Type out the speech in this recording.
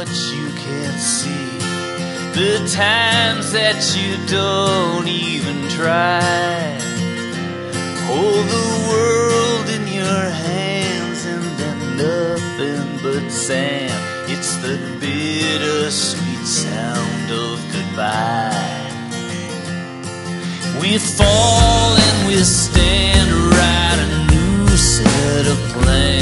that you can't see, the times that you don't even try. Hold the world in your hands and then nothing but sand. It's the bittersweet sound of goodbye. We fall and we stand, write a new set of plans.